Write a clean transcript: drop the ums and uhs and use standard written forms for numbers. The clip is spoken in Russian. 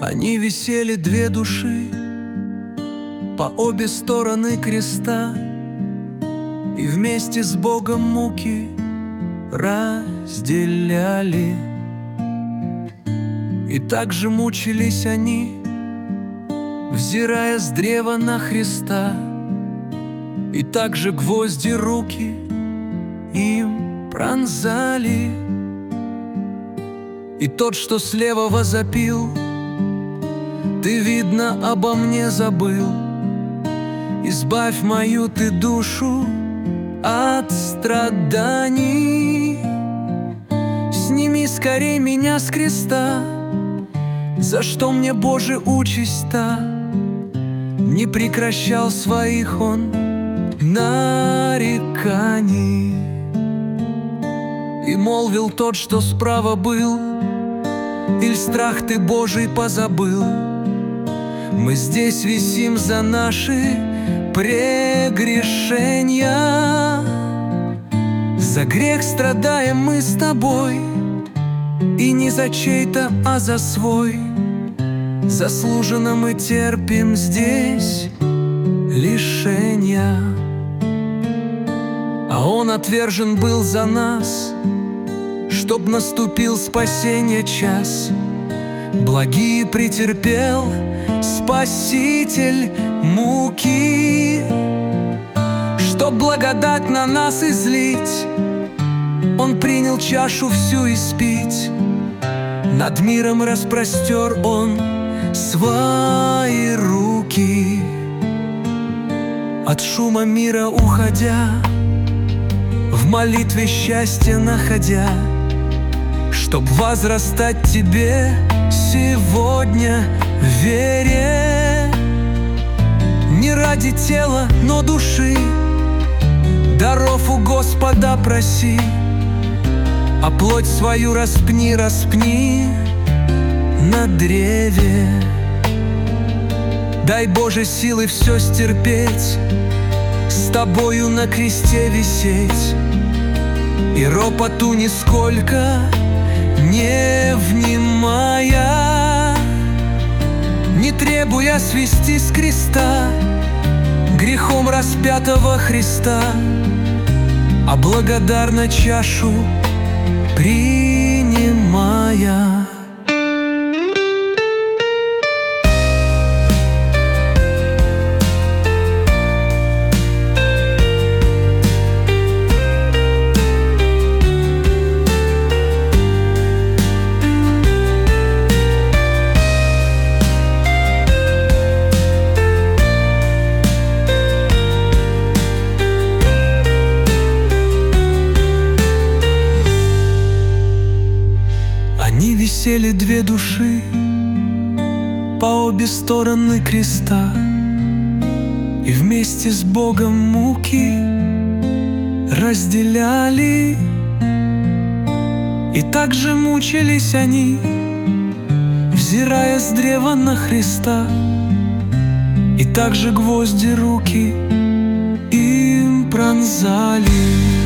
Они висели две души по обе стороны креста, и вместе с Богом муки разделяли. И также мучились они, взирая с древа на Христа, и также гвозди руки им пронзали. И тот, что слева возопил: «Ты, видно, обо мне забыл, избавь мою ты душу от страданий. Сними скорей меня с креста, за что мне, Боже, участь-то?» Не прекращал своих он нареканий. И молвил тот, что справа был: «Иль страх ты Божий позабыл? Мы здесь висим за наши прегрешения. За грех страдаем мы с тобой, и не за чей-то, а за свой. Заслуженно мы терпим здесь лишения. А Он отвержен был за нас, чтоб наступил спасения час. Благие претерпел Спаситель муки, чтоб благодать на нас излить. Он принял чашу всю испить, над миром распростер Он свои руки. От шума мира уходя, в молитве счастье находя, чтоб возрастать тебе сегодня в вере. Не ради тела, но души даров у Господа проси, а плоть свою распни, распни на древе. Дай, Боже, силы все стерпеть, с тобою на кресте висеть, и ропоту нисколько не внимая, не требуя свести с креста грехом распятого Христа, а благодарно чашу принимая. Они висели две души по обе стороны креста, и вместе с Богом муки разделяли. И также мучились они, взирая с древа на Христа, и также гвозди руки им пронзали.